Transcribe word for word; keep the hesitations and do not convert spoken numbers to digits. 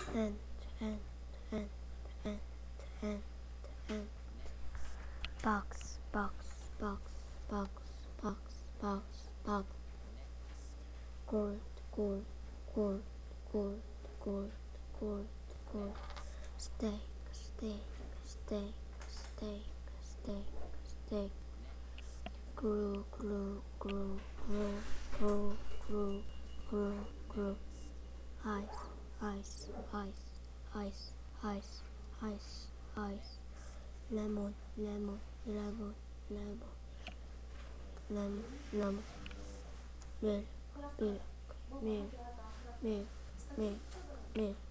and and and and and and box box box box box box box gold gold gold gold gold gold gold steak steak steak steak steak steak glue glue glue glue glue glue glue glue ice ice ice ice ice ice ice lemon lemon lemon lemon lemon lemon milk milk milk milk milk milk